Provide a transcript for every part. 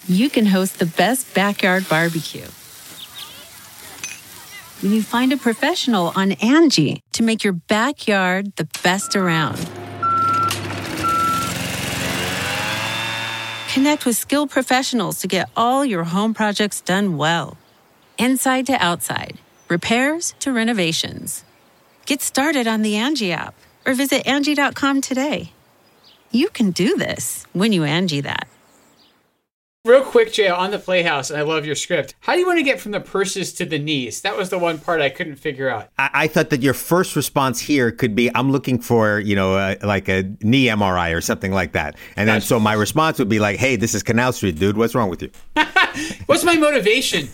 you can host the best backyard barbecue. When you find a professional on Angie to make your backyard the best around. Connect with skilled professionals to get all your home projects done well. Inside to outside, repairs to renovations. Get started on the Angie app or visit Angie.com today. You can do this when you Angie that. Real quick, Jay, on the Playhouse, and I love your script. How do you want to get from the purses to the knees? That was the one part I couldn't figure out. I thought that your first response here could be, I'm looking for, like a knee MRI or something like that. And then so my response would be like, hey, this is Canal Street, dude. What's wrong with you? What's my motivation?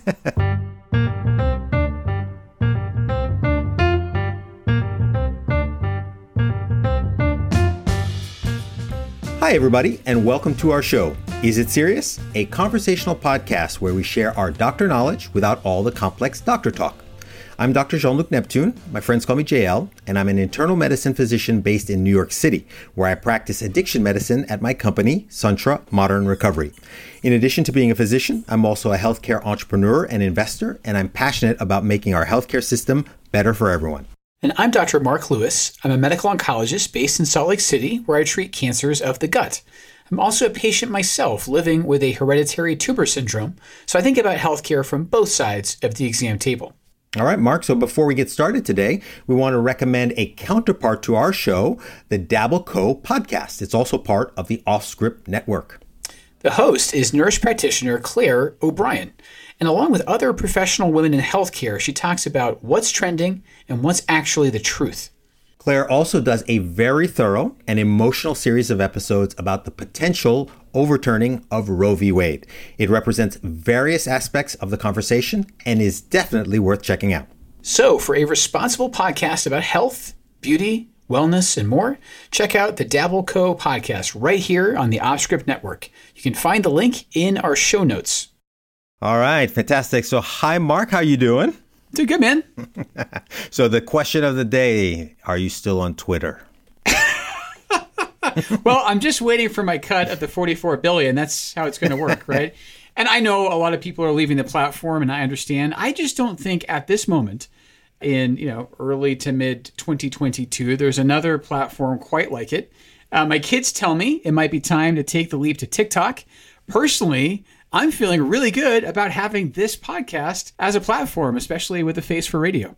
Hi, everybody, and welcome to our show. Is It Serious? A conversational podcast where we share our doctor knowledge without all the complex doctor talk. I'm Dr. Jean-Luc Neptune. My friends call me JL, and I'm an internal medicine physician based in New York City, where I practice addiction medicine at my company, Suntra Modern Recovery. In addition to being a physician, I'm also a healthcare entrepreneur and investor, and I'm passionate about making our healthcare system better for everyone. And I'm Dr. Mark Lewis. I'm a medical oncologist based in Salt Lake City, where I treat cancers of the gut. I'm also a patient myself living with a hereditary tumor syndrome, so I think about healthcare from both sides of the exam table. All right, Mark, so before we get started today, we want to recommend a counterpart to our show, the Dabble Co. podcast. It's also part of the Offscript Network. The host is nurse practitioner Claire O'Brien. And along with other professional women in healthcare, she talks about what's trending and what's actually the truth. Claire also does a very thorough and emotional series of episodes about the potential overturning of Roe v. Wade. It represents various aspects of the conversation and is definitely worth checking out. So for a responsible podcast about health, beauty, wellness, and more, check out the Dabble Co. podcast right here on the Offscript Network. You can find the link in our show notes. All right, fantastic. So hi, Mark. How you doing? Doing good, man. So the question of the day, are you still on Twitter? Well, I'm just waiting for my cut of the $44 billion. That's how it's going to work, right? And I know a lot of people are leaving the platform, and I understand. I just don't think at this moment in early to mid 2022, there's another platform quite like it. My kids tell me it might be time to take the leap to TikTok. Personally, I'm feeling really good about having this podcast as a platform, especially with a face for radio.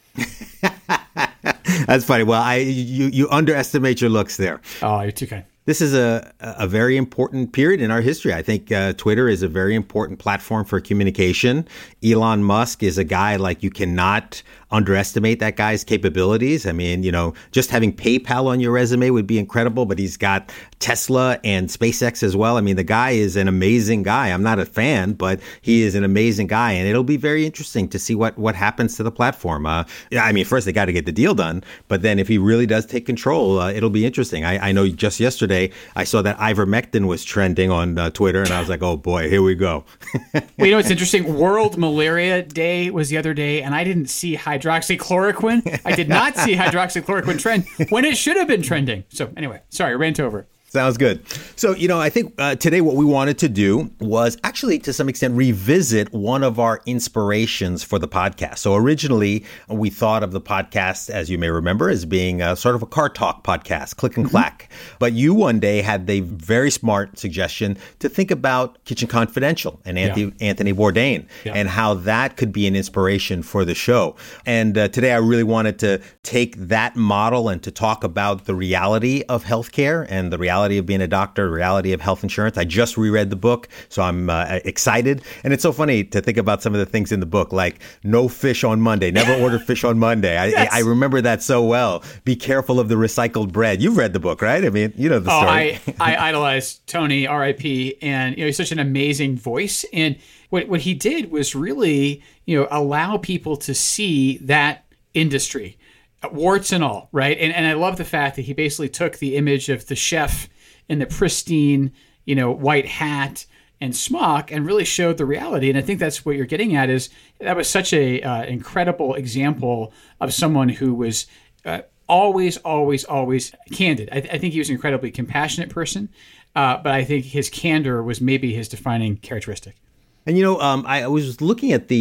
That's funny. Well, you underestimate your looks there. Oh, you're too kind. This is a very important period in our history. I think Twitter is a very important platform for communication. Elon Musk is a guy like you cannot underestimate that guy's capabilities. I mean, just having PayPal on your resume would be incredible, but he's got Tesla and SpaceX as well. I mean, the guy is an amazing guy. I'm not a fan, but he is an amazing guy, and it'll be very interesting to see what happens to the platform. First they got to get the deal done, but then if he really does take control, it'll be interesting. I know just yesterday I saw that ivermectin was trending on Twitter, and I was like, oh boy, here we go. Well, what's interesting? World Malaria Day was the other day, and I didn't see hydroxychloroquine. I did not see hydroxychloroquine trend when it should have been trending. So anyway, sorry, I rant over. Sounds good. So, I think today what we wanted to do was actually, to some extent, revisit one of our inspirations for the podcast. So originally, we thought of the podcast, as you may remember, as being sort of a car talk podcast, click and clack. But you one day had the very smart suggestion to think about Kitchen Confidential and Anthony Bourdain and how that could be an inspiration for the show. And today I really wanted to take that model and to talk about the reality of healthcare and the reality of being a doctor, the reality of health insurance. I just reread the book, so I'm excited. And it's so funny to think about some of the things in the book, like no fish on Monday, never order fish on Monday. I remember that so well. Be careful of the recycled bread. You've read the book, right? I mean, you know the story. I idolize Tony, R.I.P., and he's such an amazing voice. And what he did was really, allow people to see that industry, warts and all, right? And I love the fact that he basically took the image of the chef in the pristine, white hat and smock and really showed the reality. And I think that's what you're getting at is that was such a incredible example of someone who was always candid. I think he was an incredibly compassionate person. but I think his candor was maybe his defining characteristic. And I was looking at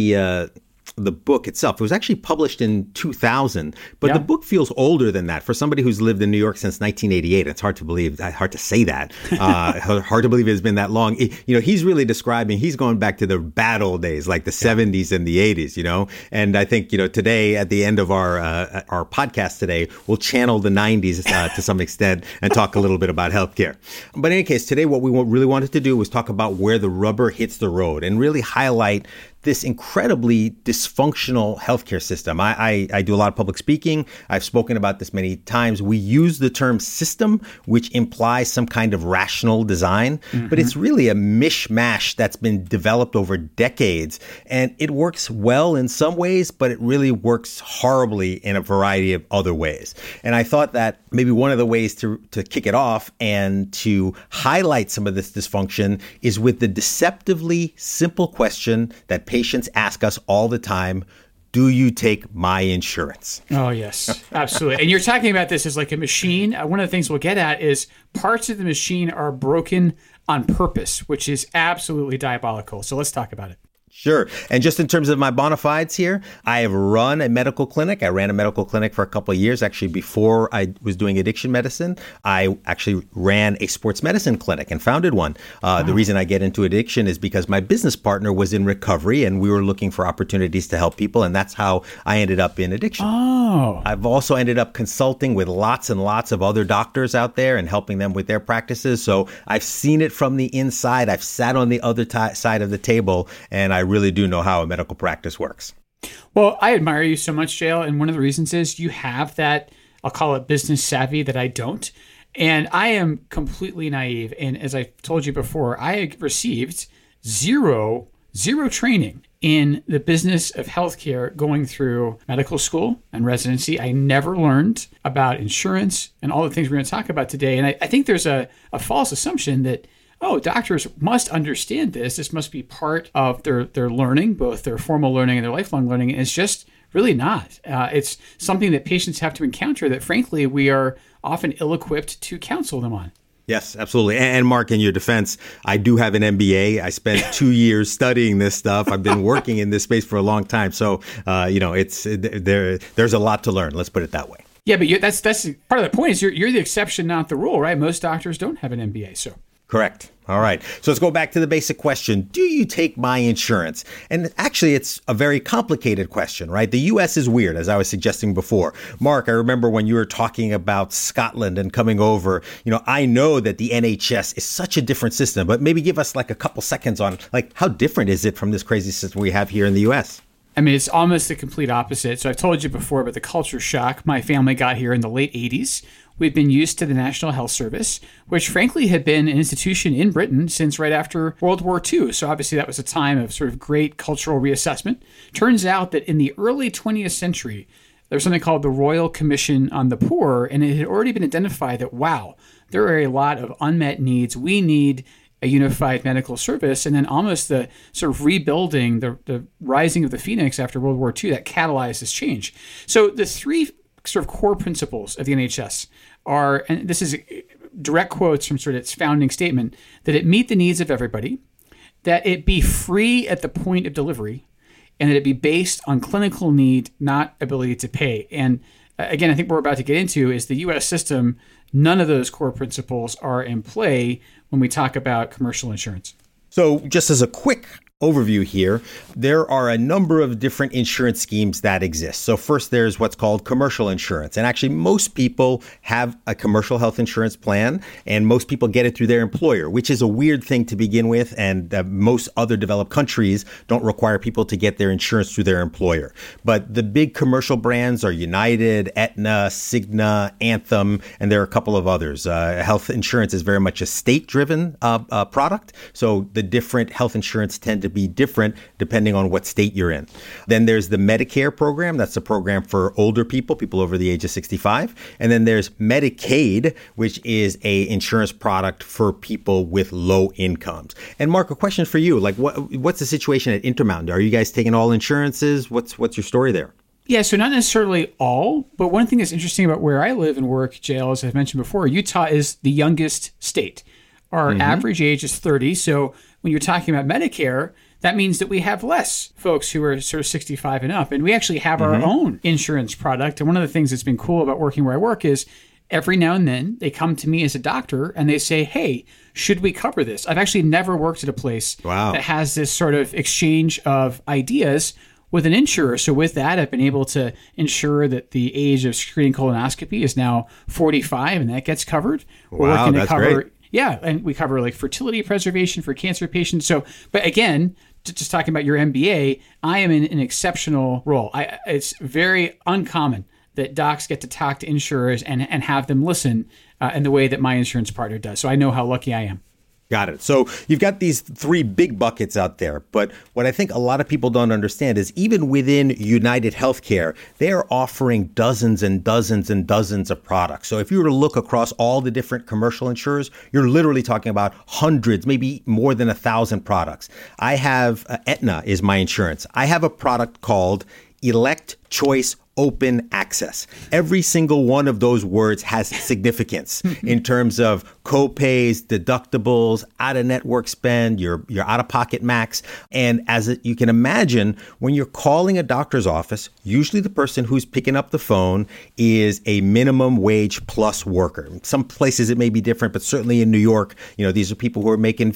the book itself. It was actually published in 2000, but the book feels older than that. For somebody who's lived in New York since 1988, it's hard to believe, hard to say that. Hard to believe it's been that long. He's really describing, he's going back to the bad old days, like the 70s and the 80s, And I think, today, at the end of our podcast today, we'll channel the 90s to some extent and talk a little bit about healthcare. But in any case, today, what we really wanted to do was talk about where the rubber hits the road and really highlight this incredibly dysfunctional healthcare system. I do a lot of public speaking. I've spoken about this many times. We use the term system, which implies some kind of rational design, but it's really a mishmash that's been developed over decades. And it works well in some ways, but it really works horribly in a variety of other ways. And I thought that maybe one of the ways to kick it off and to highlight some of this dysfunction is with the deceptively simple question that patients ask us all the time: do you take my insurance? Oh, yes, absolutely. And you're talking about this as like a machine. One of the things we'll get at is parts of the machine are broken on purpose, which is absolutely diabolical. So let's talk about it. Sure. And just in terms of my bona fides here, I have run a medical clinic. I ran a medical clinic for a couple of years. Actually, before I was doing addiction medicine, I actually ran a sports medicine clinic and founded one. The reason I get into addiction is because my business partner was in recovery and we were looking for opportunities to help people. And that's how I ended up in addiction. Oh. I've also ended up consulting with lots and lots of other doctors out there and helping them with their practices. So I've seen it from the inside. I've sat on the other side of the table, and I really do know how a medical practice works. Well, I admire you so much, Jael, and one of the reasons is you have that, I'll call it business savvy, that I don't. And I am completely naive. And as I told you before, I received zero training in the business of healthcare going through medical school and residency. I never learned about insurance and all the things we're going to talk about today. And I think there's a false assumption that, doctors must understand this. This must be part of their learning, both their formal learning and their lifelong learning. And it's just really not. It's something that patients have to encounter that, frankly, we are often ill-equipped to counsel them on. Yes, absolutely. And Mark, in your defense, I do have an MBA. I spent 2 years studying this stuff. I've been working in this space for a long time. So, there's a lot to learn. Let's put it that way. Yeah, but that's part of the point is you're the exception, not the rule, right? Most doctors don't have an MBA, so. Correct. All right. So let's go back to the basic question. Do you take my insurance? And actually, it's a very complicated question, right? The U.S. is weird, as I was suggesting before. Mark, I remember when you were talking about Scotland and coming over, I know that the NHS is such a different system, but maybe give us like a couple seconds on how different is it from this crazy system we have here in the U.S.? I mean, it's almost the complete opposite. So I've told you before about the culture shock. My family got here in the late 80s. We've been used to the National Health Service, which frankly had been an institution in Britain since right after World War II. So obviously that was a time of sort of great cultural reassessment. Turns out that in the early 20th century, there was something called the Royal Commission on the Poor, and it had already been identified that, wow, there are a lot of unmet needs. We need a unified medical service, and then almost the sort of rebuilding, the rising of the phoenix after World War II that catalyzed this change. So the three sort of core principles of the NHS are, and this is direct quotes from sort of its founding statement, that it meet the needs of everybody, that it be free at the point of delivery, and that it be based on clinical need, not ability to pay. And again, I think what we're about to get into is the U.S. system. None of those core principles are in play when we talk about commercial insurance. So just as a quick overview here, there are a number of different insurance schemes that exist. So first, there's what's called commercial insurance. And actually, most people have a commercial health insurance plan, and most people get it through their employer, which is a weird thing to begin with. And most other developed countries don't require people to get their insurance through their employer. But the big commercial brands are United, Aetna, Cigna, Anthem, and there are a couple of others. Health insurance is very much a state-driven product. So the different health insurance tend to be different depending on what state you're in. Then there's the Medicare program. That's a program for older people over the age of 65. And then there's Medicaid, which is a insurance product for people with low incomes. And Mark, a question for you. What's the situation at Intermountain? Are you guys taking all insurances? What's your story there? Yeah, so not necessarily all, but one thing that's interesting about where I live and work, Jael, as I've mentioned before, Utah is the youngest state. Our average age is 30. So when you're talking about Medicare, that means that we have less folks who are sort of 65 and up. And we actually have our own insurance product. And one of the things that's been cool about working where I work is every now and then they come to me as a doctor and they say, hey, should we cover this? I've actually never worked at a place that has this sort of exchange of ideas with an insurer. So with that, I've been able to ensure that the age of screening colonoscopy is now 45 and that gets covered. We're looking to cover, great. Yeah, and we cover like fertility preservation for cancer patients. So, but again, just talking about your MBA, I am in an exceptional role. It's very uncommon that docs get to talk to insurers and have them listen in the way that my insurance partner does. So I know how lucky I am. Got it. So you've got these three big buckets out there. But what I think a lot of people don't understand is even within United Healthcare, they are offering dozens and dozens and dozens of products. So if you were to look across all the different commercial insurers, you're literally talking about hundreds, maybe more than 1,000 products. I have Aetna is my insurance. I have a product called Elect Choice Open Access. Every single one of those words has significance in terms of co-pays, deductibles, out-of-network spend, your out-of-pocket max. And as you can imagine, when you're calling a doctor's office, usually the person who's picking up the phone is a minimum wage plus worker. Some places it may be different, but certainly in New York, these are people who are making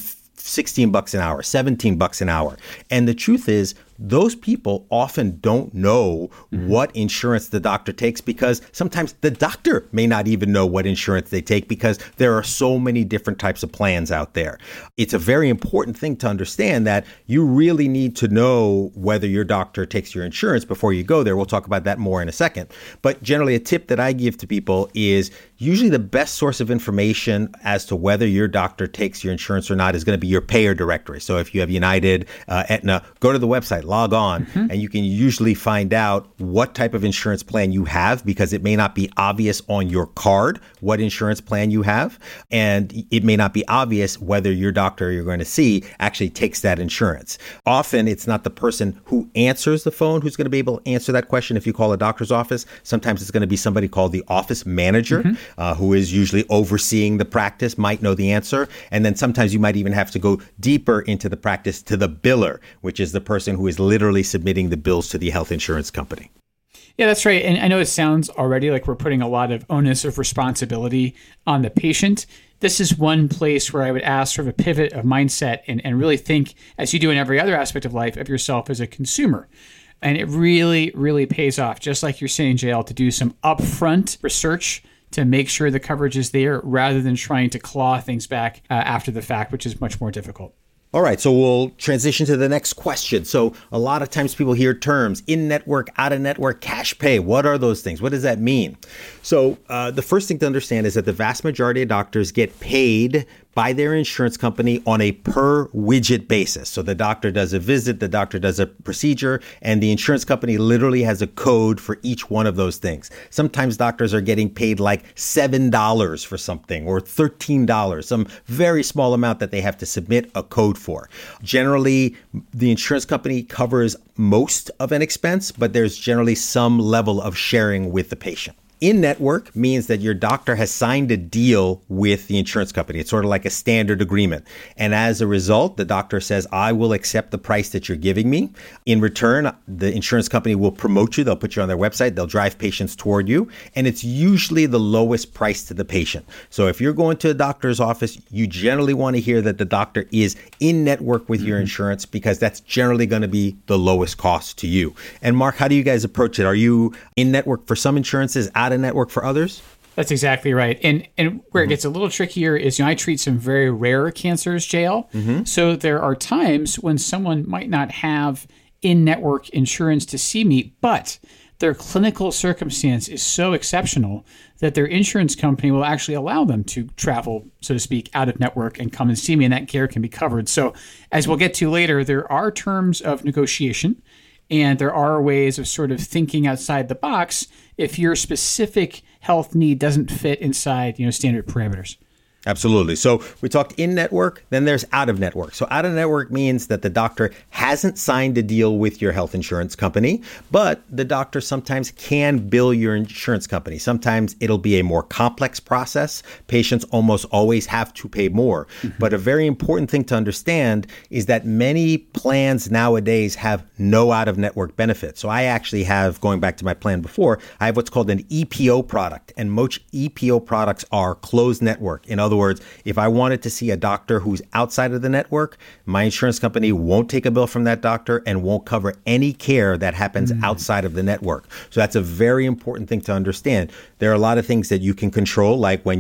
$16 an hour, $17 an hour. And the truth is, those people often don't know what insurance the doctor takes because sometimes the doctor may not even know what insurance they take because there are so many different types of plans out there. It's a very important thing to understand that you really need to know whether your doctor takes your insurance before you go there. We'll talk about that more in a second. But generally, a tip that I give to people is usually the best source of information as to whether your doctor takes your insurance or not is going to be your payer directory. So if you have United, Aetna, go to the website, log on, and you can usually find out what type of insurance plan you have because it may not be obvious on your card what insurance plan you have. And it may not be obvious whether your doctor you're going to see actually takes that insurance. Often it's not the person who answers the phone who's going to be able to answer that question if you call a doctor's office. Sometimes it's going to be somebody called the office manager who is usually overseeing the practice, might know the answer. And then sometimes you might even have to go deeper into the practice to the biller, which is the person who is literally submitting the bills to the health insurance company. Yeah, that's right. And I know it sounds already like we're putting a lot of onus of responsibility on the patient. This is one place where I would ask for a pivot of mindset and really think, as you do in every other aspect of life, of yourself as a consumer. And it really, really pays off, just like you're saying, JL, to do some upfront research to make sure the coverage is there rather than trying to claw things back after the fact, which is much more difficult. All right, so we'll transition to the next question. So a lot of times people hear terms in-network, out-of-network, cash pay. What are those things? What does that mean? So the first thing to understand is that the vast majority of doctors get paid by their insurance company on a per widget basis. So the doctor does a visit, the doctor does a procedure, and the insurance company literally has a code for each one of those things. Sometimes doctors are getting paid like $7 for something or $13, some very small amount that they have to submit a code for. Generally, the insurance company covers most of an expense, but there's generally some level of sharing with the patient. In-network means that your doctor has signed a deal with the insurance company. It's sort of like a standard agreement. And as a result, the doctor says, I will accept the price that you're giving me. In return, the insurance company will promote you. They'll put you on their website. They'll drive patients toward you. And it's usually the lowest price to the patient. So if you're going to a doctor's office, you generally want to hear that the doctor is in-network with your insurance because that's generally going to be the lowest cost to you. And Mark, how do you guys approach it? Are you in-network for some insurances, out-of-network for others? That's exactly right. And where it gets a little trickier is, I treat some very rare cancers, JL. So there are times when someone might not have in-network insurance to see me, but their clinical circumstance is so exceptional that their insurance company will actually allow them to travel, so to speak, out of network and come and see me, and that care can be covered. So as we'll get to later, there are terms of negotiation. And there are ways of sort of thinking outside the box if your specific health need doesn't fit inside, standard parameters. Absolutely. So we talked in-network, then there's out-of-network. So out-of-network means that the doctor hasn't signed a deal with your health insurance company, but the doctor sometimes can bill your insurance company. Sometimes it'll be a more complex process. Patients almost always have to pay more. But a very important thing to understand is that many plans nowadays have no out-of-network benefits. So I actually have, going back to my plan before, I have what's called an EPO product. And most EPO products are closed network. In other words, if I wanted to see a doctor who's outside of the network, my insurance company won't take a bill from that doctor and won't cover any care that happens outside of the network. So that's a very important thing to understand. There are a lot of things that you can control, like when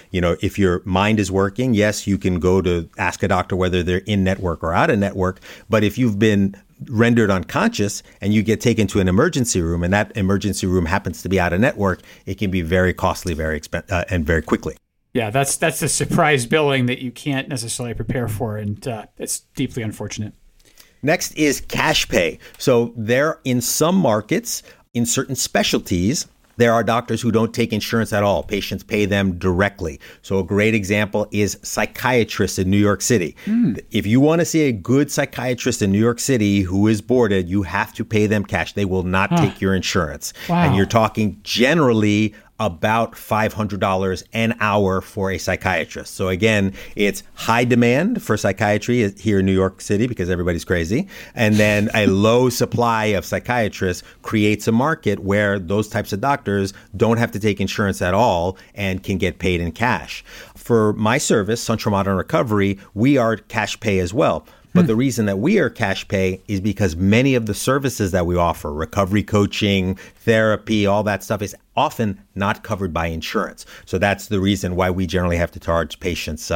if your mind is working, yes, you can go to ask a doctor whether they're in network or out of network. But if you've been rendered unconscious and you get taken to an emergency room and that emergency room happens to be out of network, it can be very costly, very expensive, and very quickly. Yeah, that's a surprise billing that you can't necessarily prepare for, and it's deeply unfortunate. Next is cash pay. So there, in some markets, in certain specialties, there are doctors who don't take insurance at all. Patients pay them directly. So a great example is psychiatrists in New York City. If you want to see a good psychiatrist in New York City who is boarded, you have to pay them cash. They will not take your insurance. Wow. And you're talking generally about $500 an hour for a psychiatrist. So again, it's high demand for psychiatry here in New York City because everybody's crazy. And then a low supply of psychiatrists creates a market where those types of doctors don't have to take insurance at all and can get paid in cash. For my service, Central Modern Recovery, we are cash pay as well. But the reason that we are cash pay is because many of the services that we offer, recovery coaching, therapy, all that stuff is often not covered by insurance. So that's the reason why we generally have to charge patients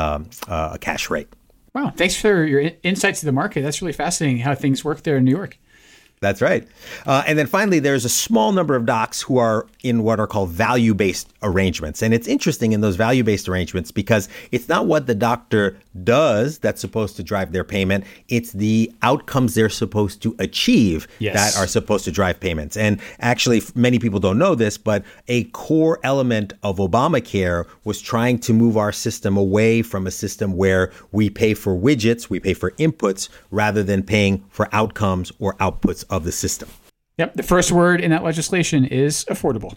a cash rate. Wow. Thanks for your insights to the market. That's really fascinating how things work there in New York. That's right. And then finally, there's a small number of docs who are in what are called value-based arrangements. And it's interesting in those value-based arrangements because it's not what the doctor does that's supposed to drive their payment. It's the outcomes they're supposed to achieve that are supposed to drive payments. And actually, many people don't know this, but a core element of Obamacare was trying to move our system away from a system where we pay for widgets, we pay for inputs, rather than paying for outcomes or outputs of the system. Yep. The first word in that legislation is affordable.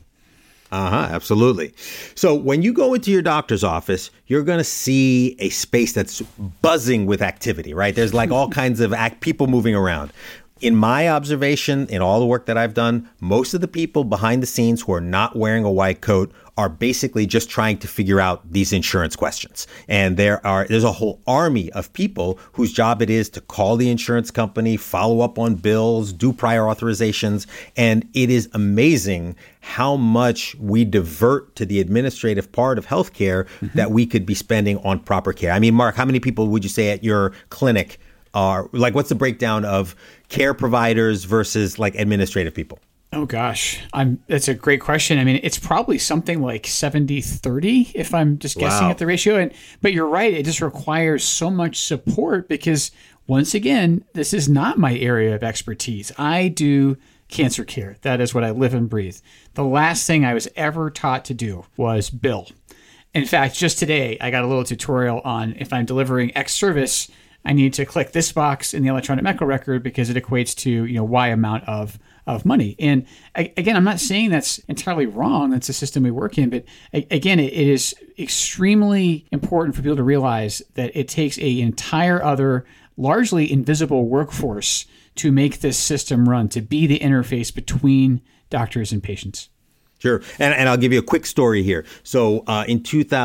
Absolutely. So when you go into your doctor's office, you're going to see a space that's buzzing with activity, right? There's like all kinds of people moving around. In my observation, in all the work that I've done, most of the people behind the scenes who are not wearing a white coat are basically just trying to figure out these insurance questions. And there's a whole army of people whose job it is to call the insurance company, follow up on bills, do prior authorizations. And it is amazing how much we divert to the administrative part of healthcare that we could be spending on proper care. I mean, Mark, how many people would you say at your clinic are like, what's the breakdown of care providers versus like administrative people? Oh, gosh. That's a great question. I mean, it's probably something like 70-30 if I'm just guessing at the ratio. But you're right. It just requires so much support because, once again, this is not my area of expertise. I do cancer care. That is what I live and breathe. The last thing I was ever taught to do was bill. In fact, just today, I got a little tutorial on if I'm delivering X service, I need to click this box in the electronic medical record because it equates to, Y amount of money. And again, I'm not saying that's entirely wrong. That's the system we work in. But again, it is extremely important for people to realize that it takes an entire other, largely invisible workforce to make this system run, to be the interface between doctors and patients. Sure. And I'll give you a quick story here. So in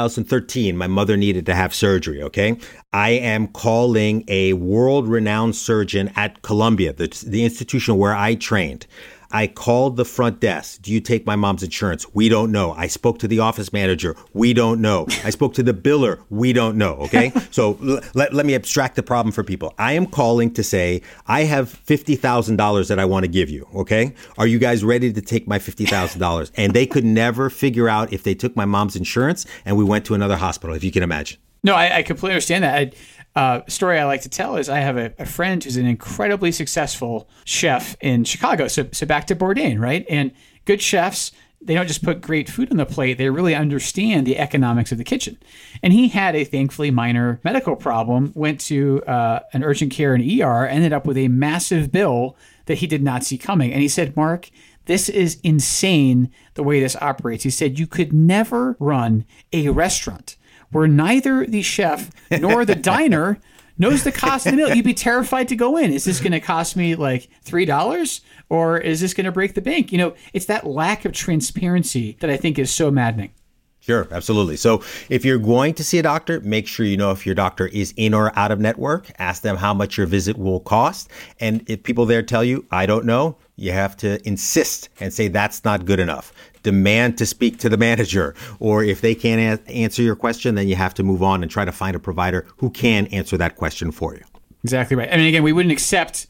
2013, my mother needed to have surgery, okay? I am calling a world-renowned surgeon at Columbia, the institution where I trained. I called the front desk. Do you take my mom's insurance? We don't know. I spoke to the office manager. We don't know. I spoke to the biller. We don't know. Okay. So let me abstract the problem for people. I am calling to say, I have $50,000 that I want to give you. Okay. Are you guys ready to take my $50,000? And they could never figure out if they took my mom's insurance and we went to another hospital, if you can imagine. No, I completely understand that. Story I like to tell is I have a friend who's an incredibly successful chef in Chicago. So back to Bourdain, right? And good chefs they don't just put great food on the plate, they really understand the economics of the kitchen. And he had a thankfully minor medical problem, went to an urgent care and ER, ended up with a massive bill that he did not see coming. And he said, Mark, this is insane the way this operates. He said, you could never run a restaurant where neither the chef nor the diner knows the cost of the meal. You'd be terrified to go in. Is this going to cost me like $3 or is this going to break the bank? You know, it's that lack of transparency that I think is so maddening. Sure, absolutely. So if you're going to see a doctor, make sure you know if your doctor is in or out of network. Ask them how much your visit will cost. And if people there tell you, I don't know, you have to insist and say that's not good enough. Demand to speak to the manager. Or if they can't answer your question, then you have to move on and try to find a provider who can answer that question for you. Exactly right. I mean, again, we wouldn't accept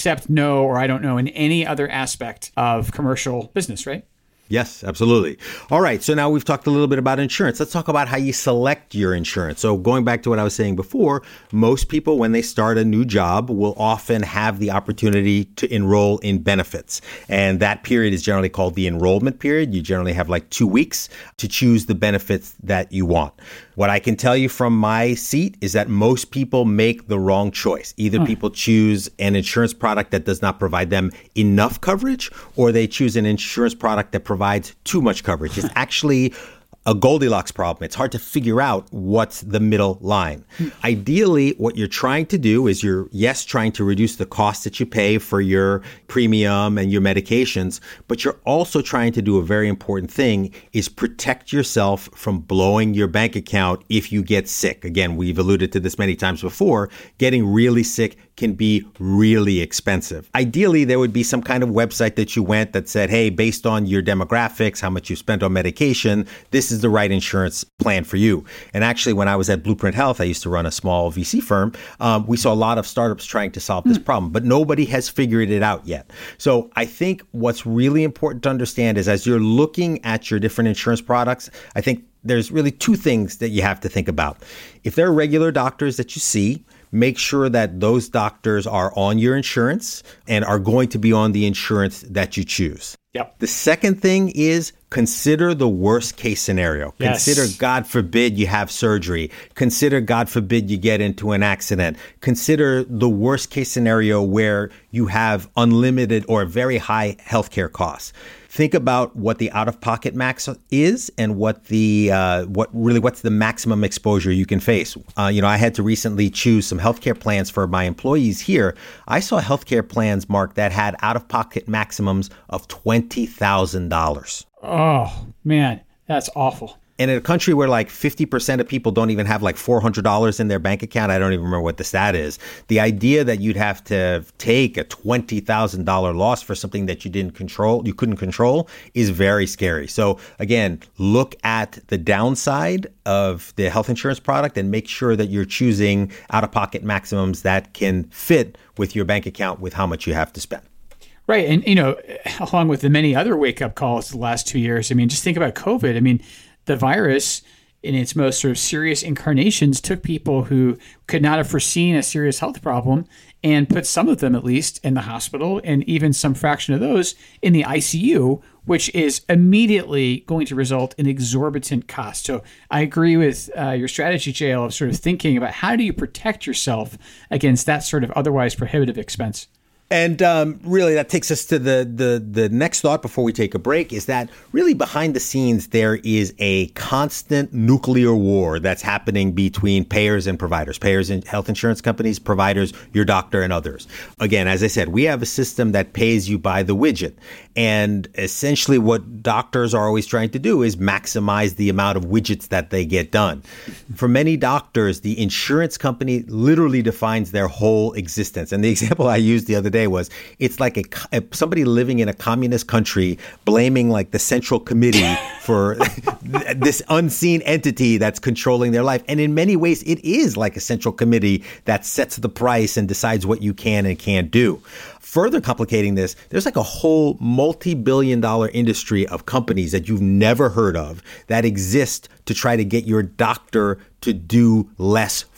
no or I don't know in any other aspect of commercial business, right? Yes, absolutely. All right. So now we've talked a little bit about insurance. Let's talk about how you select your insurance. So going back to what I was saying before, most people, when they start a new job, will often have the opportunity to enroll in benefits. And that period is generally called the enrollment period. You generally have like 2 weeks to choose the benefits that you want. What I can tell you from my seat is that most people make the wrong choice. Either people choose an insurance product that does not provide them enough coverage, or they choose an insurance product that provides too much coverage. It's actually a Goldilocks problem. It's hard to figure out what's the middle line. Ideally, what you're trying to do is you're, yes, trying to reduce the cost that you pay for your premium and your medications, but you're also trying to do a very important thing is protect yourself from blowing your bank account if you get sick. Again, we've alluded to this many times before. Getting really sick can be really expensive. Ideally, there would be some kind of website that you went that said, hey, based on your demographics, how much you spent on medication, this is the right insurance plan for you. And actually, when I was at Blueprint Health, I used to run a small VC firm. We saw a lot of startups trying to solve this problem, but nobody has figured it out yet. So I think what's really important to understand is as you're looking at your different insurance products, I think there's really two things that you have to think about. If there are regular doctors that you see, make sure that those doctors are on your insurance and are going to be on the insurance that you choose. Yep. The second thing is consider the worst case scenario. Yes. Consider, God forbid, you have surgery. Consider, God forbid, you get into an accident. Consider the worst case scenario where you have unlimited or very high healthcare costs. Think about what the out-of-pocket max is and what's the maximum exposure you can face. I had to recently choose some healthcare plans for my employees here. I saw healthcare plans, Mark, that had out-of-pocket maximums of $20,000. Oh, man, that's awful. And in a country where like 50% of people don't even have like $400 in their bank account, I don't even remember what the stat is. The idea that you'd have to take a $20,000 loss for something that you couldn't control is very scary. So again, look at the downside of the health insurance product and make sure that you're choosing out-of-pocket maximums that can fit with your bank account with how much you have to spend. Right. And, along with the many other wake-up calls the last 2 years, just think about COVID. The virus in its most sort of serious incarnations took people who could not have foreseen a serious health problem and put some of them at least in the hospital and even some fraction of those in the ICU, which is immediately going to result in exorbitant costs. So I agree with your strategy, JL, of sort of thinking about how do you protect yourself against that sort of otherwise prohibitive expense. And really, that takes us to the next thought before we take a break, is that really behind the scenes, there is a constant nuclear war that's happening between payers and providers, payers and health insurance companies, providers, your doctor, and others. Again, as I said, we have a system that pays you by the widget. And essentially what doctors are always trying to do is maximize the amount of widgets that they get done. For many doctors, the insurance company literally defines their whole existence. And the example I used the other day was it's like somebody living in a communist country blaming like the Central Committee for this unseen entity that's controlling their life. And in many ways, it is like a Central Committee that sets the price and decides what you can and can't do. Further complicating this, there's like a whole multi-billion-dollar industry of companies that you've never heard of that exist to try to get your doctor to do less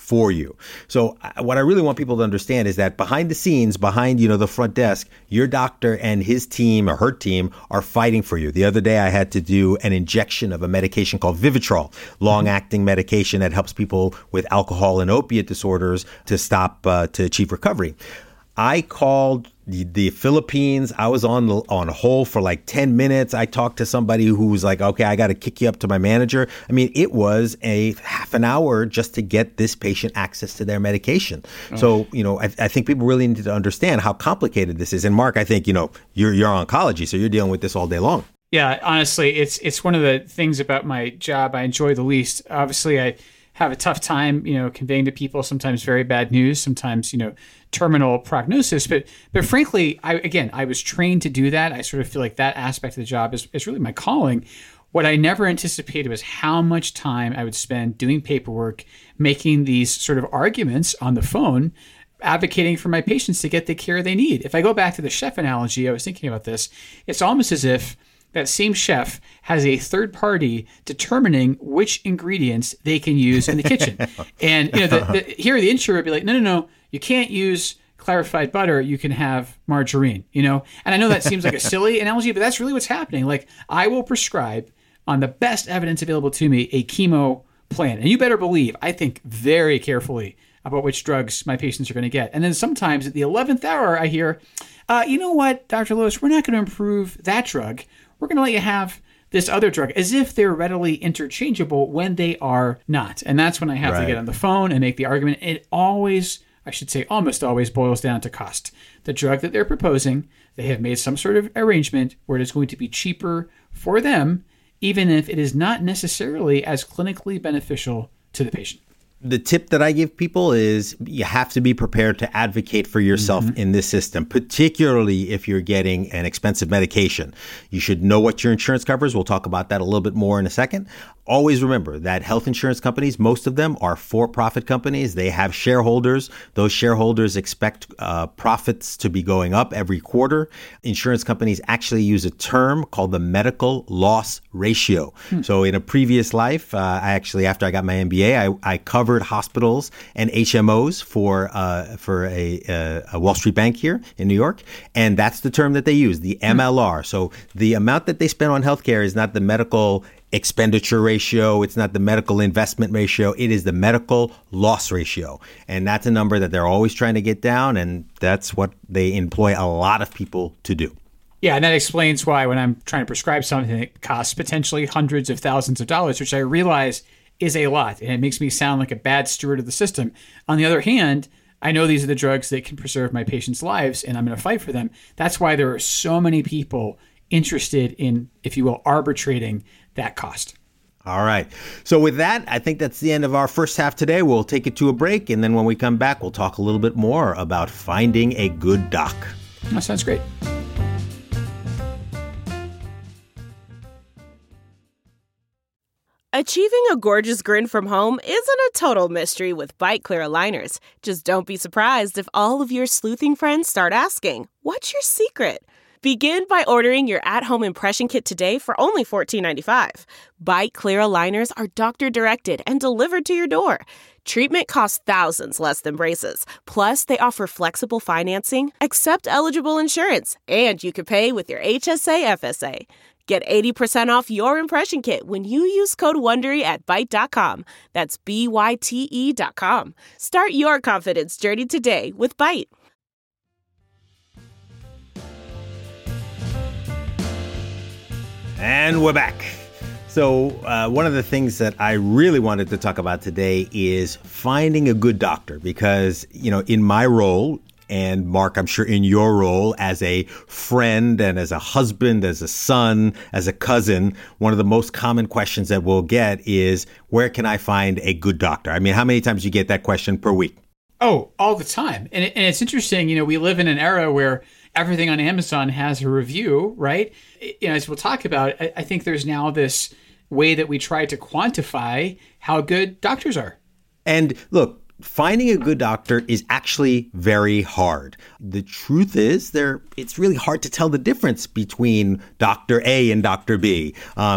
for you. So what I really want people to understand is that behind the scenes, behind, the front desk, your doctor and his team or her team are fighting for you. The other day, I had to do an injection of a medication called Vivitrol, long-acting medication that helps people with alcohol and opiate disorders to achieve recovery. I called the Philippines. I was on hold for like 10 minutes. I talked to somebody who was like, okay, I got to kick you up to my manager. I mean, it was a half an hour just to get this patient access to their medication. So, I think people really need to understand how complicated this is. And Mark, I think, you're oncology, so you're dealing with this all day long. Yeah, honestly, it's one of the things about my job I enjoy the least. Obviously, I have a tough time, conveying to people sometimes very bad news, sometimes, terminal prognosis. But frankly, I was trained to do that. I sort of feel like that aspect of the job is really my calling. What I never anticipated was how much time I would spend doing paperwork, making these sort of arguments on the phone, advocating for my patients to get the care they need. If I go back to the chef analogy, I was thinking about this. It's almost as if that same chef has a third party determining which ingredients they can use in the kitchen. And here the insurer would be like, no, you can't use clarified butter. You can have margarine, And I know that seems like a silly analogy, but that's really what's happening. Like, I will prescribe on the best evidence available to me a chemo plan. And you better believe I think very carefully about which drugs my patients are going to get. And then sometimes at the 11th hour, I hear, you know what, Dr. Lewis, we're not going to improve that drug. We're going to let you have this other drug, as if they're readily interchangeable when they are not. And that's when I have to get on the phone and make the argument. It always, I should say almost always, boils down to cost. The drug that they're proposing, they have made some sort of arrangement where it is going to be cheaper for them, even if it is not necessarily as clinically beneficial to the patient. The tip that I give people is you have to be prepared to advocate for yourself in this system, particularly if you're getting an expensive medication. You should know what your insurance covers. We'll talk about that a little bit more in a second. Always remember that health insurance companies, most of them are for-profit companies. They have shareholders. Those shareholders expect profits to be going up every quarter. Insurance companies actually use a term called the medical loss ratio. So in a previous life, after I got my MBA, I covered hospitals and HMOs for a Wall Street bank here in New York. And that's the term that they use, the MLR. So the amount that they spend on healthcare is not the medical expenditure ratio. It's not the medical investment ratio. It is the medical loss ratio. And that's a number that they're always trying to get down. And that's what they employ a lot of people to do. Yeah, and that explains why when I'm trying to prescribe something that costs potentially hundreds of thousands of dollars, which I realize is a lot, and it makes me sound like a bad steward of the system. On the other hand, I know these are the drugs that can preserve my patients' lives, and I'm going to fight for them. That's why there are so many people interested in, if you will, arbitrating that cost. All right. So with that, I think that's the end of our first half today. We'll take it to a break, and then when we come back, we'll talk a little bit more about finding a good doc. That sounds great. Achieving a gorgeous grin from home isn't a total mystery with Byte Clear aligners. Just don't be surprised if all of your sleuthing friends start asking, "What's your secret?" Begin by ordering your at-home impression kit today for only $14.95. Byte Clear aligners are doctor-directed and delivered to your door. Treatment costs thousands less than braces. Plus, they offer flexible financing, accept eligible insurance, and you can pay with your HSA FSA. Get 80% off your impression kit when you use code WONDERY at Byte.com. That's BYTE.com. Start your confidence journey today with Byte. And we're back. So one of the things that I really wanted to talk about today is finding a good doctor because, in my role, and Mark, I'm sure in your role as a friend and as a husband, as a son, as a cousin, one of the most common questions that we'll get is, where can I find a good doctor? I mean, how many times do you get that question per week? Oh, all the time. And it's interesting, we live in an era where everything on Amazon has a review, right? As we'll talk about, I think there's now this way that we try to quantify how good doctors are. And look, finding a good doctor is actually very hard. The truth is it's really hard to tell the difference between Dr. A and Dr. B.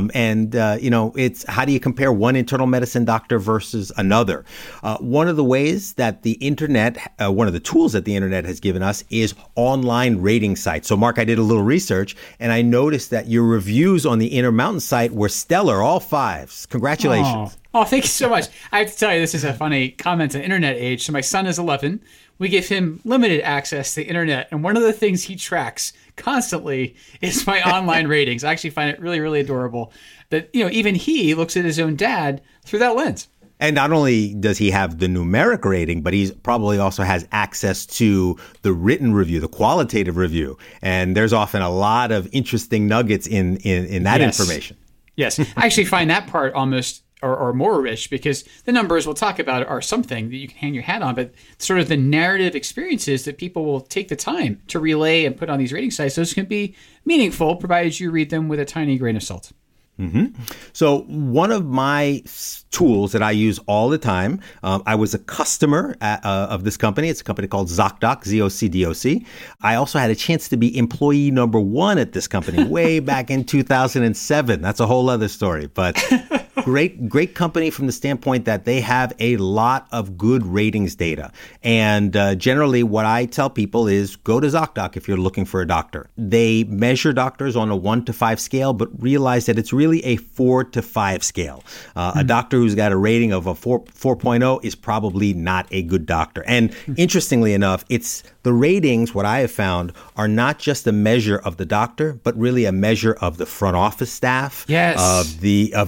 It's how do you compare one internal medicine doctor versus another? One of the ways that the internet, one of the tools that the internet has given us is online rating sites. So Mark, I did a little research and I noticed that your reviews on the Intermountain site were stellar, all 5s. Congratulations. Oh, thank you so much. I have to tell you, this is a funny comment on internet age. So my son is 11. We give him limited access to the internet. And one of the things he tracks constantly is my online ratings. I actually find it really, really adorable that, even he looks at his own dad through that lens. And not only does he have the numeric rating, but he probably also has access to the written review, the qualitative review. And there's often a lot of interesting nuggets in that information. Yes. I actually find that part almost or more rich, because the numbers we'll talk about are something that you can hang your hat on, but sort of the narrative experiences that people will take the time to relay and put on these rating sites, those can be meaningful, provided you read them with a tiny grain of salt. Mm-hmm. So one of my tools that I use all the time, I was a customer of this company. It's a company called ZocDoc, ZocDoc. I also had a chance to be employee number 1 at this company way back in 2007. That's a whole other story, but great company from the standpoint that they have a lot of good ratings data. And generally what I tell people is go to ZocDoc if you're looking for a doctor. They measure doctors on a 1 to 5 scale, but realize that it's really a 4 to 5 scale. A doctor who's got a rating of a 4.0 is probably not a good doctor. And interestingly enough, it's the ratings, what I have found, are not just a measure of the doctor, but really a measure of the front office staff, of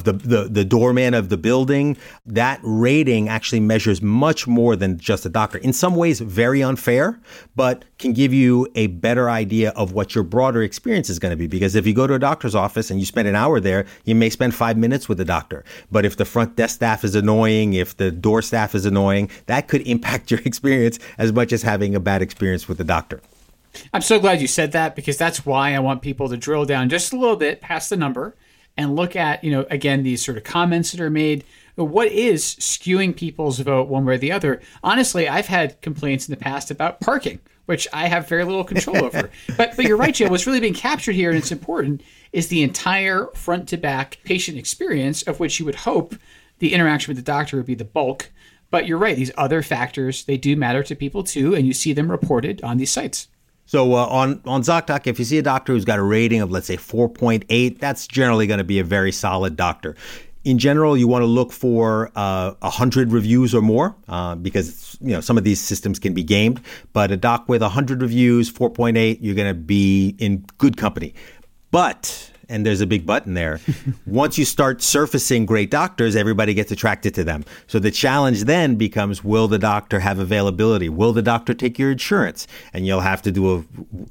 the doorman of the building. That rating actually measures much more than just a doctor. In some ways, very unfair, but can give you a better idea of what your broader experience is going to be. Because if you go to a doctor's office and you spend an hour there, you may spend 5 minutes with the doctor. But if the front desk staff is annoying, if the door staff is annoying, that could impact your experience as much as having a bad experience with the doctor. I'm so glad you said that, because that's why I want people to drill down just a little bit past the number and look at, again, these sort of comments that are made. What is skewing people's vote one way or the other? Honestly, I've had complaints in the past about parking, which I have very little control over. But you're right, Joe. What's really being captured here, and it's important, is the entire front to back patient experience, of which you would hope the interaction with the doctor would be the bulk. But you're right. These other factors, they do matter to people too, and you see them reported on these sites. So on ZocDoc, if you see a doctor who's got a rating of, let's say, 4.8, that's generally going to be a very solid doctor. In general, you want to look for 100 reviews or more because some of these systems can be gamed. But a doc with 100 reviews, 4.8, you're going to be in good company. But, and there's a big but in there, once you start surfacing great doctors, everybody gets attracted to them. So the challenge then becomes, will the doctor have availability? Will the doctor take your insurance? And you'll have to do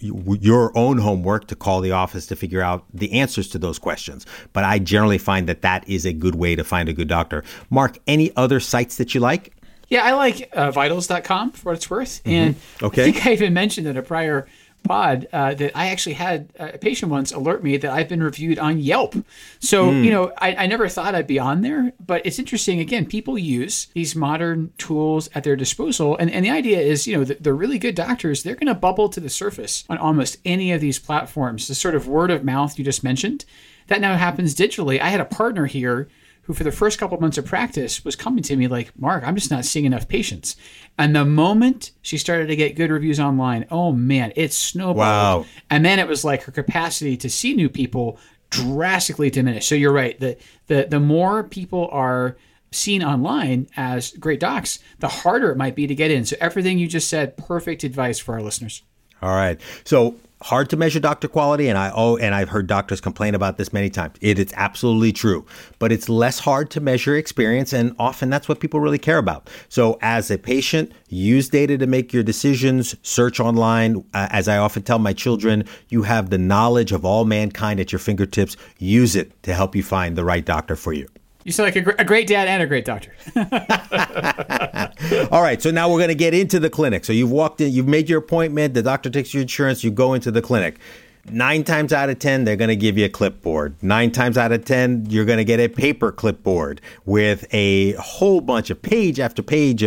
your own homework to call the office to figure out the answers to those questions. But I generally find that is a good way to find a good doctor. Mark, any other sites that you like? Yeah, I like vitals.com for what it's worth. And okay. I think I even mentioned in a prior pod that I actually had a patient once alert me that I've been reviewed on Yelp. So, I never thought I'd be on there, but it's interesting. Again, people use these modern tools at their disposal. And the idea is, the really good doctors, they're going to bubble to the surface on almost any of these platforms. The sort of word of mouth you just mentioned, that now happens digitally. I had a partner here who for the first couple of months of practice was coming to me like, Mark, I'm just not seeing enough patients. And the moment she started to get good reviews online, oh man, it snowballed. Wow. And then it was like her capacity to see new people drastically diminished. So you're right. The more people are seen online as great docs, the harder it might be to get in. So everything you just said, perfect advice for our listeners. All right. So hard to measure doctor quality, and I've heard doctors complain about this many times. It's absolutely true, but it's less hard to measure experience, and often that's what people really care about. So as a patient, use data to make your decisions, search online. As I often tell my children, you have the knowledge of all mankind at your fingertips. Use it to help you find the right doctor for you. You sound like a great dad and a great doctor. All right. So now we're going to get into the clinic. So you've walked in, you've made your appointment. The doctor takes your insurance. You go into the clinic. 9 times out of 10, they're going to give you a clipboard. 9 times out of 10, you're going to get a paper clipboard with a whole bunch of page after page of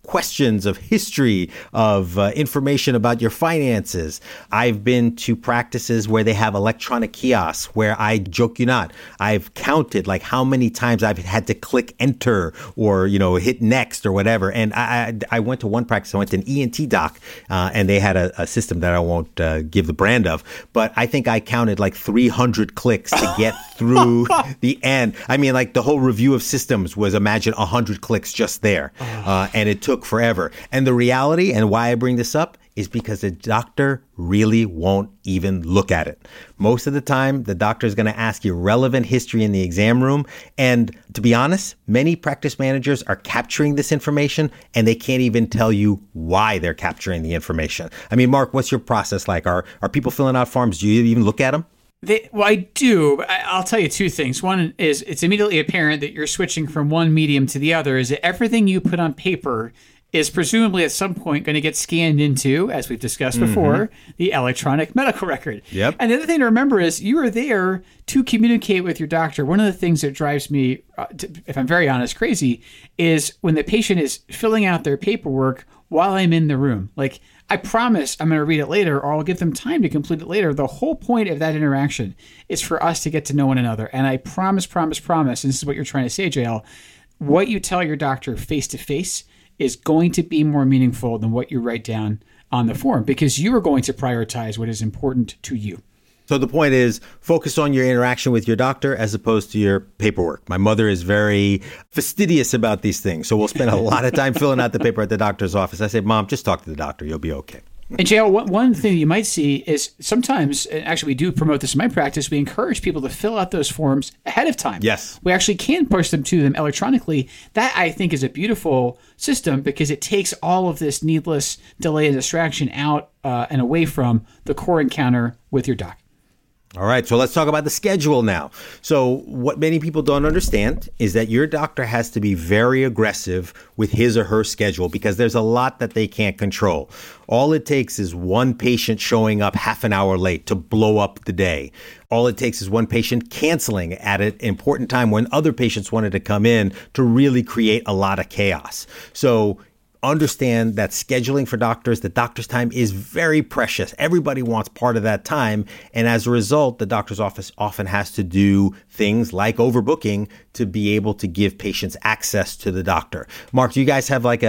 questions of history, of information about your finances. I've been to practices where they have electronic kiosks where I joke you not, I've counted like how many times I've had to click enter or, hit next or whatever. And I went to one practice, I went to an ENT doc, and they had a system that I won't give the brand of, but I think I counted like 300 clicks to get through the end. I mean, like the whole review of systems was, imagine 100 clicks just there. And it took forever. And the reality and why I bring this up is because the doctor really won't even look at it. Most of the time, the doctor is going to ask you relevant history in the exam room. And to be honest, many practice managers are capturing this information and they can't even tell you why they're capturing the information. I mean, Mark, what's your process like? Are people filling out forms? Do you even look at them? Well, I do. But I'll tell you two things. One is it's immediately apparent that you're switching from one medium to the other, is that everything you put on paper is presumably at some point going to get scanned into, as we've discussed before, the electronic medical record. Yep. And the other thing to remember is you are there to communicate with your doctor. One of the things that drives me, if I'm very honest, crazy, is when the patient is filling out their paperwork while I'm in the room. Like, I promise I'm going to read it later, or I'll give them time to complete it later. The whole point of that interaction is for us to get to know one another. And I promise, and this is what you're trying to say, JL, what you tell your doctor face-to-face is going to be more meaningful than what you write down on the form, because you are going to prioritize what is important to you. So the point is, focus on your interaction with your doctor as opposed to your paperwork. My mother is very fastidious about these things. So we'll spend a lot of time filling out the paper at the doctor's office. I say, Mom, just talk to the doctor. You'll be okay. And JL, one thing you might see is sometimes, and actually we do promote this in my practice, we encourage people to fill out those forms ahead of time. Yes. We actually can push them to them electronically. That, I think, is a beautiful system because it takes all of this needless delay and distraction out and away from the core encounter with your doc. All right, so let's talk about the schedule now. So what many people don't understand is that your doctor has to be very aggressive with his or her schedule because there's a lot that they can't control. All it takes is one patient showing up half an hour late to blow up the day. All it takes is one patient canceling at an important time when other patients wanted to come in to really create a lot of chaos. So understand that scheduling for doctors, the doctor's time is very precious. Everybody wants part of that time. And as a result, the doctor's office often has to do things like overbooking to be able to give patients access to the doctor. Mark, do you guys have like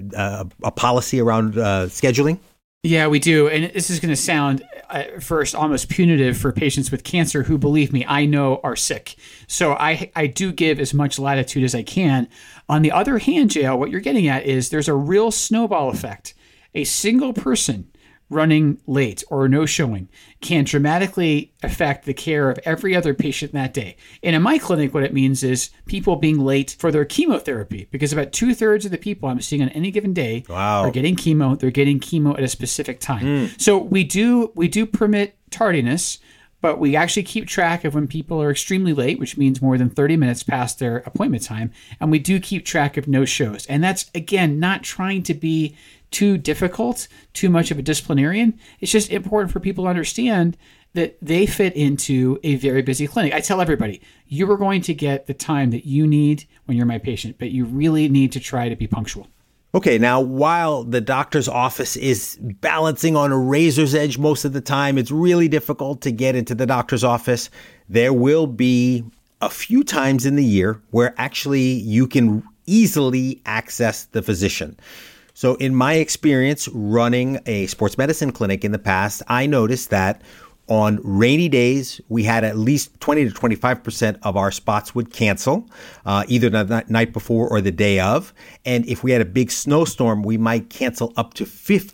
a policy around scheduling? Yeah, we do. And this is going to sound first almost punitive for patients with cancer who, believe me, I know are sick. So I do give as much latitude as I can. On the other hand, JL, what you're getting at is there's a real snowball effect. A single person running late or no showing can dramatically affect the care of every other patient that day. And in my clinic, what it means is people being late for their chemotherapy, because about 2/3 of the people I'm seeing on any given day are getting chemo. They're getting chemo at a specific time. So we do permit tardiness, but we actually keep track of when people are extremely late, which means more than 30 minutes past their appointment time. And we do keep track of no shows. And that's, again, not trying to be too difficult, too much of a disciplinarian. It's just important for people to understand that they fit into a very busy clinic. I tell everybody, you are going to get the time that you need when you're my patient, but you really need to try to be punctual. Okay, now while the doctor's office is balancing on a razor's edge most of the time, it's really difficult to get into the doctor's office. There will be a few times in the year where actually you can easily access the physician. So in my experience running a sports medicine clinic in the past, I noticed that on rainy days, we had at least 20 to 25% of our spots would cancel, either the night before or the day of. And if we had a big snowstorm, we might cancel up to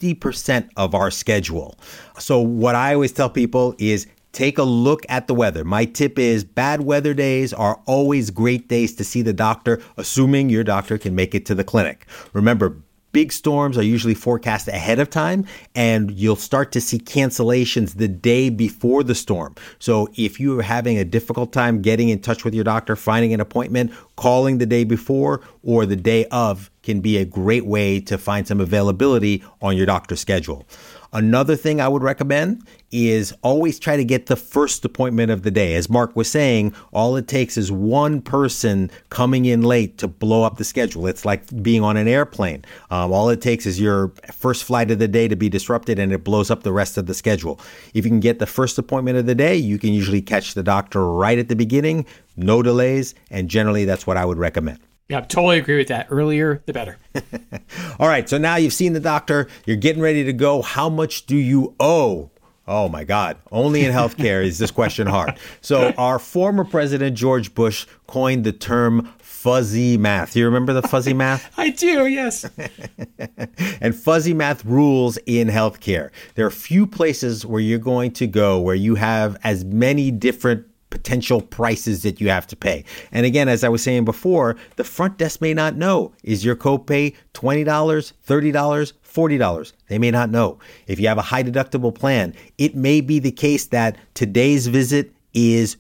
50% of our schedule. So what I always tell people is take a look at the weather. My tip is bad weather days are always great days to see the doctor, assuming your doctor can make it to the clinic. Remember, big storms are usually forecast ahead of time, and you'll start to see cancellations the day before the storm. So if you are having a difficult time getting in touch with your doctor, finding an appointment, calling the day before or the day of can be a great way to find some availability on your doctor's schedule. Another thing I would recommend is always try to get the first appointment of the day. As Mark was saying, all it takes is one person coming in late to blow up the schedule. It's like being on an airplane. All it takes is your first flight of the day to be disrupted and it blows up the rest of the schedule. If you can get the first appointment of the day, you can usually catch the doctor right at the beginning, no delays, and generally that's what I would recommend. Yeah, totally agree with that. Earlier, the better. All right, so now you've seen the doctor, you're getting ready to go. How much do you owe? Oh my God, only in healthcare is this question hard. So our former president, George Bush, coined the term fuzzy math. You remember the fuzzy math? I do, yes. And fuzzy math rules in healthcare. There are few places where you're going to go where you have as many different potential prices that you have to pay. And again, as I was saying before, the front desk may not know. Is your copay $20, $30, $40? They may not know. If you have a high deductible plan, it may be the case that today's visit is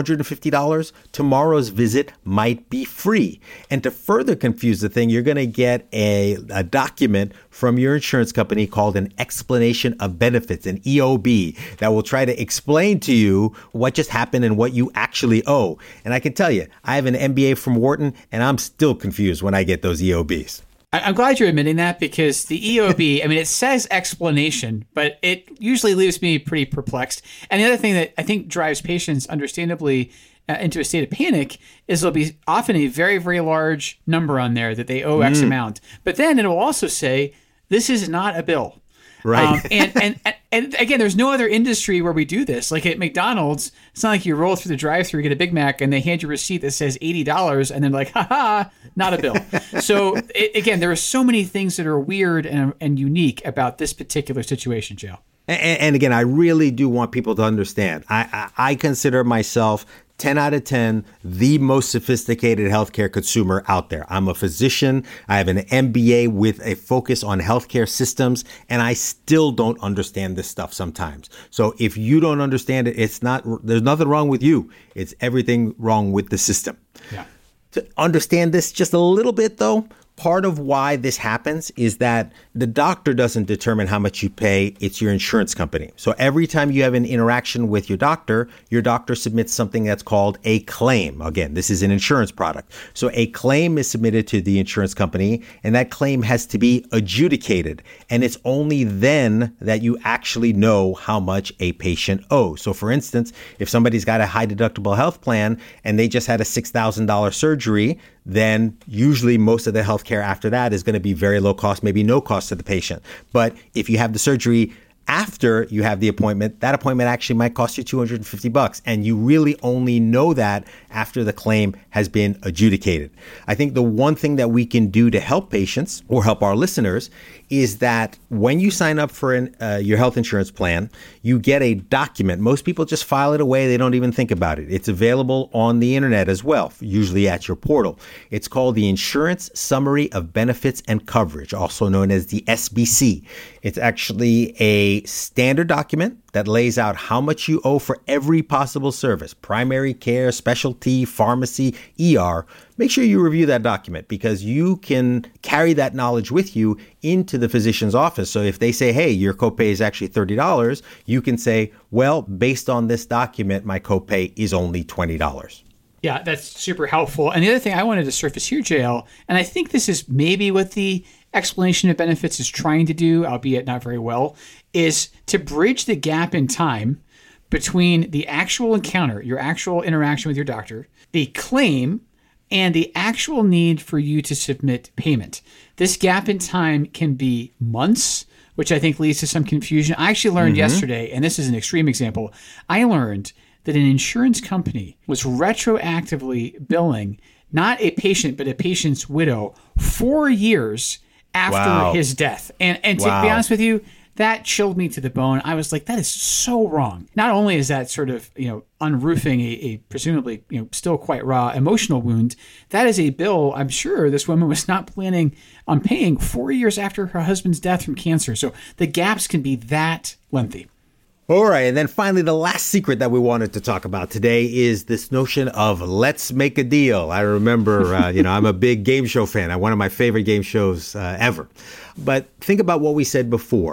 $250. Tomorrow's visit might be free. And to further confuse the thing, you're going to get a document from your insurance company called an explanation of benefits, an EOB, that will try to explain to you what just happened and what you actually owe. And I can tell you, I have an MBA from Wharton, and I'm still confused when I get those EOBs. I'm glad you're admitting that, because the EOB, I mean, it says explanation, but it usually leaves me pretty perplexed. And the other thing that I think drives patients understandably into a state of panic is there'll be often a very, very large number on there that they owe X amount. But then it will also say, this is not a bill. Right. And again, there's no other industry where we do this. Like at McDonald's, it's not like you roll through the drive-thru, get a Big Mac, and they hand you a receipt that says $80, and they're like, ha, not a bill. So again, there are so many things that are weird and unique about this particular situation, Joe. And again, I really do want people to understand. I consider myself 10 out of 10, the most sophisticated healthcare consumer out there. I'm a physician. I have an MBA with a focus on healthcare systems, and I still don't understand this stuff sometimes. So if you don't understand it, there's nothing wrong with you. It's everything wrong with the system. Yeah. To understand this just a little bit, though, part of why this happens is that the doctor doesn't determine how much you pay. It's your insurance company. So every time you have an interaction with your doctor submits something that's called a claim. Again, this is an insurance product. So a claim is submitted to the insurance company, and that claim has to be adjudicated. And it's only then that you actually know how much a patient owes. So for instance, if somebody's got a high deductible health plan and they just had a $6,000 surgery, then usually most of the healthcare after that is going to be very low cost, maybe no cost to the patient. But if you have the surgery after you have the appointment, that appointment actually might cost you $250. And you really only know that after the claim has been adjudicated. I think the one thing that we can do to help patients or help our listeners is that when you sign up for your health insurance plan, you get a document. Most people just file it away. They don't even think about it. It's available on the internet as well, usually at your portal. It's called the Insurance Summary of Benefits and Coverage, also known as the SBC. It's actually a standard document that lays out how much you owe for every possible service: primary care, specialty, pharmacy, ER. Make sure you review that document, because you can carry that knowledge with you into the physician's office. So if they say, hey, your copay is actually $30, you can say, well, based on this document, my copay is only $20. Yeah, that's super helpful. And the other thing I wanted to surface here, JL, and I think this is maybe what the explanation of benefits is trying to do, albeit not very well, is to bridge the gap in time between the actual encounter, your actual interaction with your doctor, the claim, and the actual need for you to submit payment. This gap in time can be months, which I think leads to some confusion. I actually learned yesterday, and this is an extreme example, I learned that an insurance company was retroactively billing not a patient, but a patient's widow 4 years after his death. And to be honest with you, that chilled me to the bone. I was like, that is so wrong. Not only is that sort of, unroofing a presumably, still quite raw emotional wound, that is a bill I'm sure this woman was not planning on paying 4 years after her husband's death from cancer. So the gaps can be that lengthy. All right. And then finally, the last secret that we wanted to talk about today is this notion of let's make a deal. I remember, I'm a big game show fan. One of my favorite game shows ever. But think about what we said before.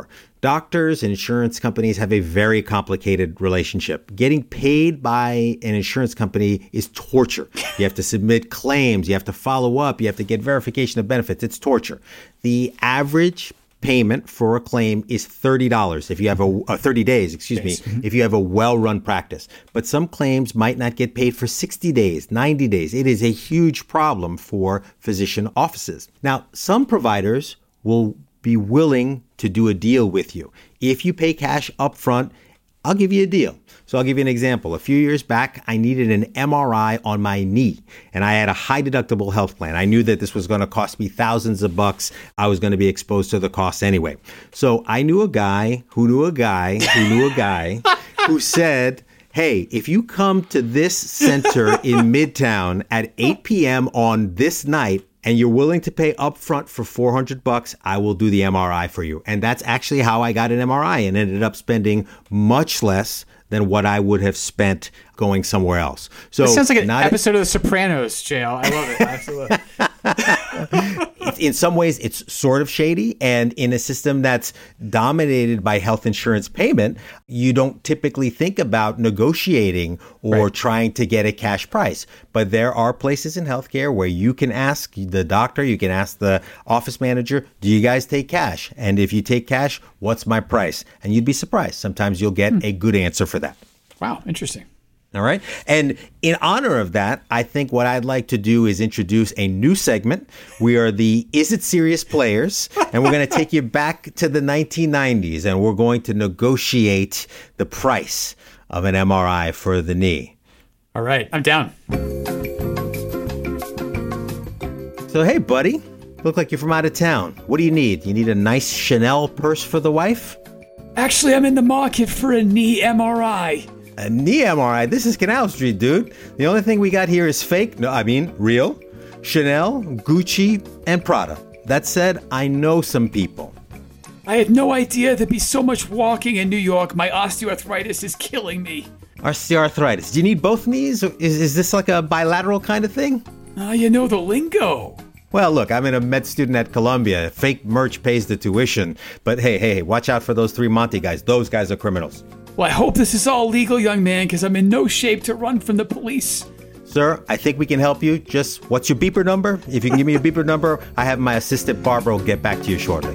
Doctors and insurance companies have a very complicated relationship. Getting paid by an insurance company is torture. You have to submit claims. You have to follow up. You have to get verification of benefits. It's torture. The average payment for a claim is $30 if you have 30 days, if you have a well-run practice. But some claims might not get paid for 60 days, 90 days. It is a huge problem for physician offices. Now, some providers will be willing to do a deal with you. If you pay cash up front, I'll give you a deal. So I'll give you an example. A few years back, I needed an MRI on my knee, and I had a high deductible health plan. I knew that this was going to cost me thousands of bucks. I was going to be exposed to the costs anyway. So I knew a guy who knew a guy who knew a guy who said, hey, if you come to this center in Midtown at 8 p.m. on this night, and you're willing to pay upfront for $400, I will do the MRI for you. And that's actually how I got an MRI and ended up spending much less than what I would have spent going somewhere else. So this sounds like an episode of The Sopranos, JL. I love it. Absolutely. In some ways, it's sort of shady. And in a system that's dominated by health insurance payment, you don't typically think about negotiating or trying to get a cash price. But there are places in healthcare where you can ask the doctor, you can ask the office manager, do you guys take cash? And if you take cash, what's my price? And you'd be surprised. Sometimes you'll get a good answer for that. Wow, interesting. All right. And in honor of that, I think what I'd like to do is introduce a new segment. We are the Is It Serious Players, and we're going to take you back to the 1990s, and we're going to negotiate the price of an MRI for the knee. All right. I'm down. So, hey, buddy, look like you're from out of town. What do you need? You need a nice Chanel purse for the wife? Actually, I'm in the market for a knee MRI. A knee MRI? This is Canal Street, dude. The only thing we got here is fake. No, I mean real. Chanel, Gucci, and Prada. That said, I know some people. I had no idea there'd be so much walking in New York. My osteoarthritis is killing me. Osteoarthritis. Do you need both knees? Is this like a bilateral kind of thing? You know the lingo. Well, look, I'm a med student at Columbia. Fake merch pays the tuition. But hey, watch out for those three Monty guys. Those guys are criminals. Well, I hope this is all legal, young man, because I'm in no shape to run from the police. Sir, I think we can help you. Just, what's your beeper number? If you can give me your beeper number, I have my assistant Barbara will get back to you shortly.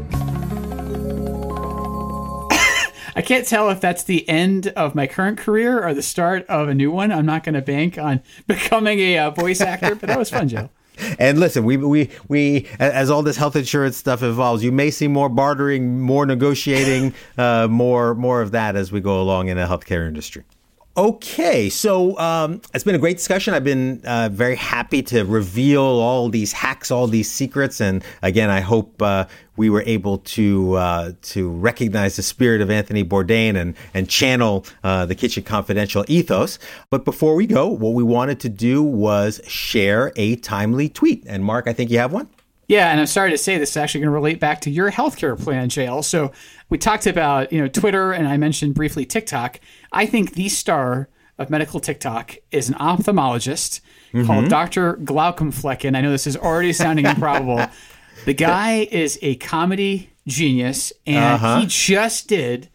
I can't tell if that's the end of my current career or the start of a new one. I'm not going to bank on becoming a voice actor, but that was fun, Joe. And listen, we as all this health insurance stuff evolves, you may see more bartering, more negotiating, more of that as we go along in the healthcare industry. Okay, so it's been a great discussion. I've been very happy to reveal all these hacks, all these secrets, and again, I hope we were able to recognize the spirit of Anthony Bourdain and channel the Kitchen Confidential ethos. But before we go, what we wanted to do was share a timely tweet. And Mark, I think you have one. Yeah, and I'm sorry to say this is actually going to relate back to your healthcare plan, JL. So we talked about Twitter, and I mentioned briefly TikTok. I think the star of medical TikTok is an ophthalmologist called Dr. Glaucomflecken. I know this is already sounding improbable. The guy is a comedy genius, and he just did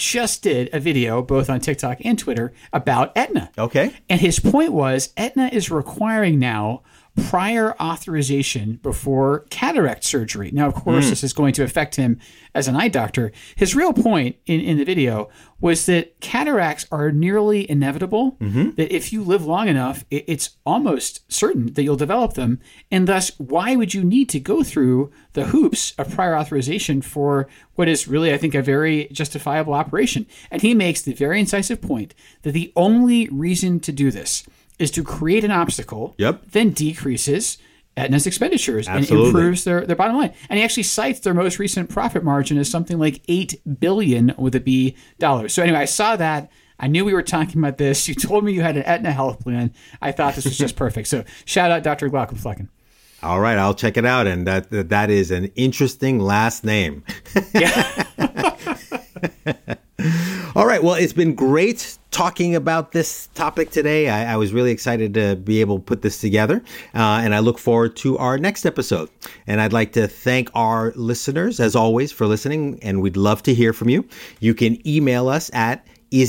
a video both on TikTok and Twitter about Aetna. Okay. And his point was Aetna is requiring now prior authorization before cataract surgery. Now, of course, this is going to affect him as an eye doctor. His real point in the video was that cataracts are nearly inevitable, that if you live long enough, it's almost certain that you'll develop them. And thus, why would you need to go through the hoops of prior authorization for what is really, I think, a very justifiable operation? And he makes the very incisive point that the only reason to do this is to create an obstacle, then decreases Aetna's expenditures and improves their bottom line. And he actually cites their most recent profit margin as something like $8 billion with a B dollars. So anyway, I saw that. I knew we were talking about this. You told me you had an Aetna health plan. I thought this was just perfect. So shout out Dr. Glaucomflecken. All right, I'll check it out. And that is an interesting last name. Yeah. All right. Well, it's been great talking about this topic today. I was really excited to be able to put this together, and I look forward to our next episode. And I'd like to thank our listeners, as always, for listening, and we'd love to hear from you. You can email us at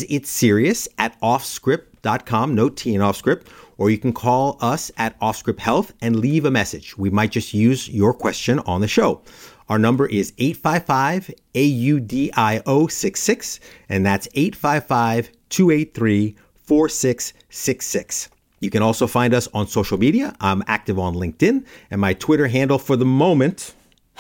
isitserious@offscript.com, no T in Offscript, or you can call us at Offscript Health and leave a message. We might just use your question on the show. Our number is 855-AUDIO66, and that's 855-283-4666. You can also find us on social media. I'm active on LinkedIn, and my Twitter handle for the moment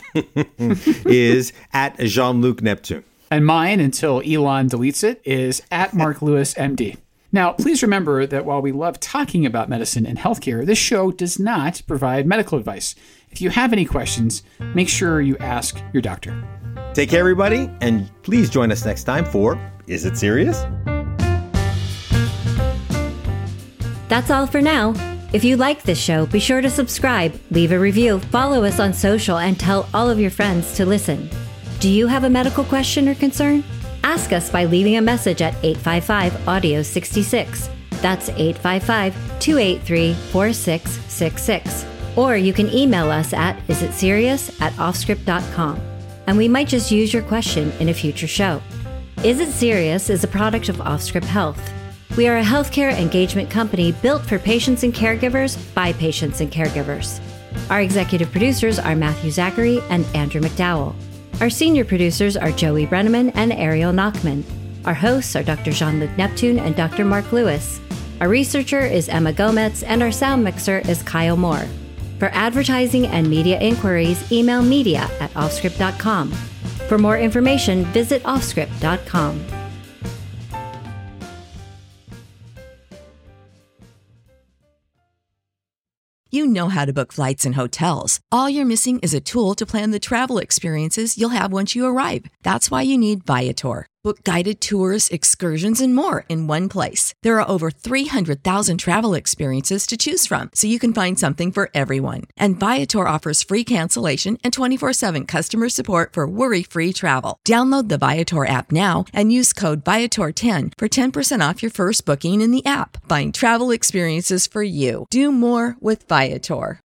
is at Jean-Luc Neptune. And mine, until Elon deletes it, is at Mark Lewis, MD. Now, please remember that while we love talking about medicine and healthcare, this show does not provide medical advice. If you have any questions, make sure you ask your doctor. Take care, everybody, and please join us next time for Is It Serious? That's all for now. If you like this show, be sure to subscribe, leave a review, follow us on social, and tell all of your friends to listen. Do you have a medical question or concern? Ask us by leaving a message at 855-AUDIO66. That's 855-283-4666. Or you can email us at isitserious@offscript.com, and we might just use your question in a future show. Is It Serious is a product of Offscript Health. We are a healthcare engagement company built for patients and caregivers by patients and caregivers. Our executive producers are Matthew Zachary and Andrew McDowell. Our senior producers are Joey Brenneman and Ariel Nachman. Our hosts are Dr. Jean-Luc Neptune and Dr. Mark Lewis. Our researcher is Emma Gomez, and our sound mixer is Kyle Moore. For advertising and media inquiries, email media@offscript.com. For more information, visit offscript.com. You know how to book flights and hotels. All you're missing is a tool to plan the travel experiences you'll have once you arrive. That's why you need Viator. Book guided tours, excursions, and more in one place. There are over 300,000 travel experiences to choose from, so you can find something for everyone. And Viator offers free cancellation and 24/7 customer support for worry-free travel. Download the Viator app now and use code Viator10 for 10% off your first booking in the app. Find travel experiences for you. Do more with Viator.